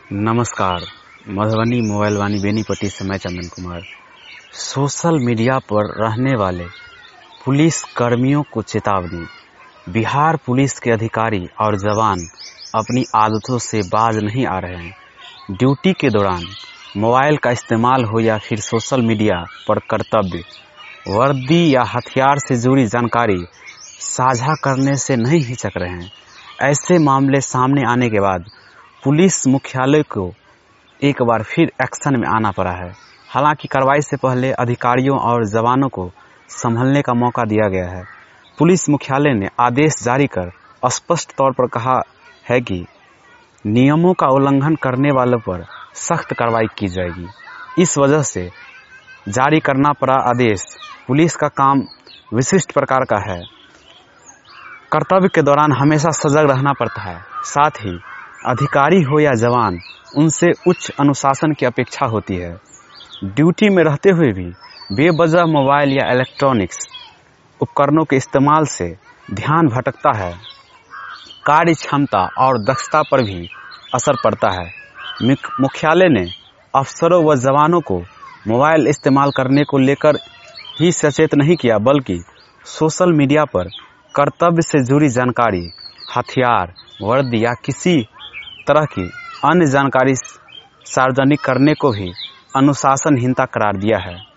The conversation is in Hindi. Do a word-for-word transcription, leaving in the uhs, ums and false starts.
नमस्कार। मधुबनी मोबाइल वाणी बेनीपट्टी से मैं चंदन कुमार। सोशल मीडिया पर रहने वाले पुलिस कर्मियों को चेतावनी। बिहार पुलिस के अधिकारी और जवान अपनी आदतों से बाज नहीं आ रहे हैं। ड्यूटी के दौरान मोबाइल का इस्तेमाल हो या फिर सोशल मीडिया पर कर्तव्य, वर्दी या हथियार से जुड़ी जानकारी साझा करने से नहीं हिचक रहे हैं। ऐसे मामले सामने आने के बाद पुलिस मुख्यालय को एक बार फिर एक्शन में आना पड़ा है। हालांकि कार्रवाई से पहले अधिकारियों और जवानों को संभलने का मौका दिया गया है। पुलिस मुख्यालय ने आदेश जारी कर स्पष्ट तौर पर कहा है कि नियमों का उल्लंघन करने वालों पर सख्त कार्रवाई की जाएगी। इस वजह से जारी करना पड़ा आदेश। पुलिस का काम विशिष्ट प्रकार का है। कर्तव्य के दौरान हमेशा सजग रहना पड़ता है। साथ ही अधिकारी हो या जवान, उनसे उच्च अनुशासन की अपेक्षा होती है। ड्यूटी में रहते हुए भी बेवजह मोबाइल या इलेक्ट्रॉनिक्स उपकरणों के इस्तेमाल से ध्यान भटकता है। कार्य क्षमता और दक्षता पर भी असर पड़ता है। मुख्यालय ने अफसरों व जवानों को मोबाइल इस्तेमाल करने को लेकर ही सचेत नहीं किया, बल्कि सोशल मीडिया पर कर्तव्य से जुड़ी जानकारी, हथियार, वर्दी या किसी तरह की अन्य जानकारी सार्वजनिक करने को भी अनुशासनहीनता करार दिया है।